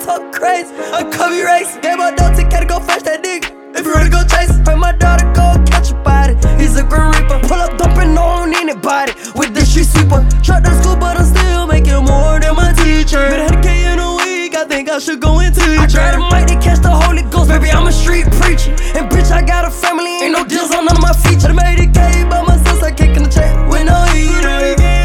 talk crazy. I could be racing. Gave my dog ticket to go fetch that nigga. If you ready, go chase it. Pray my daughter go catch a body. He's a Grim Reaper. Pull up dumping on anybody with the street sweeper. Truck to school, but I'm still making more than my teacher. But I had a K in a week, I think I should go into it. I tried to mic to catch the Holy Ghost, baby, I'm a street preacher. And bitch, I got a family, ain't no deals on none of my features. I made a K by myself, I kicking the check with no heater.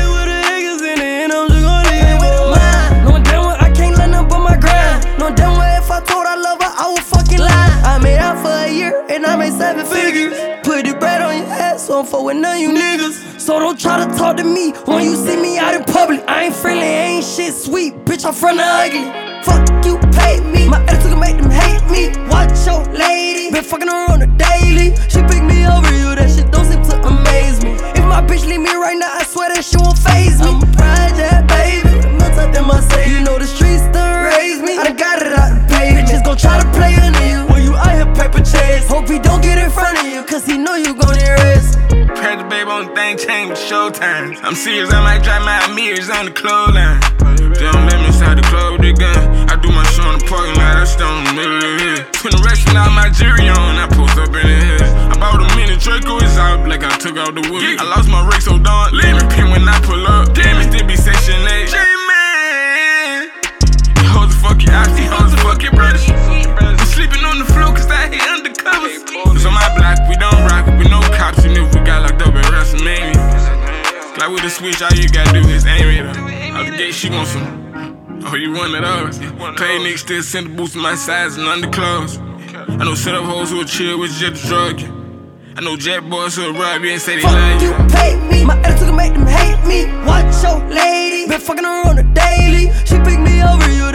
And I made 7 figures. Put the bread on your head, so I'm fucking none you niggas. So don't try to talk to me when you see me out in public. I ain't friendly, I ain't shit sweet, bitch, I'm from the ugly. Fuck you, pay me. My attitude can make them hate me. Watch your lady, been fucking her on the daily. She picked me over you, that shit don't seem to amaze me. If my bitch leave me right now, I swear that shit won't faze me. I'm a project, baby, no type them I say. You know the streets done raised me, I done got it out the pay. Bitches gon' try to play into you when you out here paper chase. Hope he don't get in front of you, cause he know you gon' erase. Press the baby on the thing, change with showtime. I'm serious, I might drive my mirrors on the clothesline. They don't let me inside the club with the gun. I do my show in the parking lot, I stay in the middle of the hill. Twin the rest out my jury on, I post up in the hill. I bought a mini Draco, it's out like I took out the wood. I lost my rake so darn, leave me pin when I pull up. Damn it, still be section 8. J-Man, you hoes a fuck your ass, you hoes a fuck your brother. I'm sleeping on the floor cause I hate undercovers. So my block, we don't rock with no cops, and if we got locked up in WrestleMania. Like with the switch, all you gotta do is aim it up. Out the gate, she want some. Oh, you want it up? Play niggas still send the boots to my size and underclothes. I know set up hoes who will chill with just drug you. I know jet boys who will rob you and say they like you. Fuck you, pay me. My attitude can make them hate me. Watch your lady, been fucking her on the daily. She picked me over you.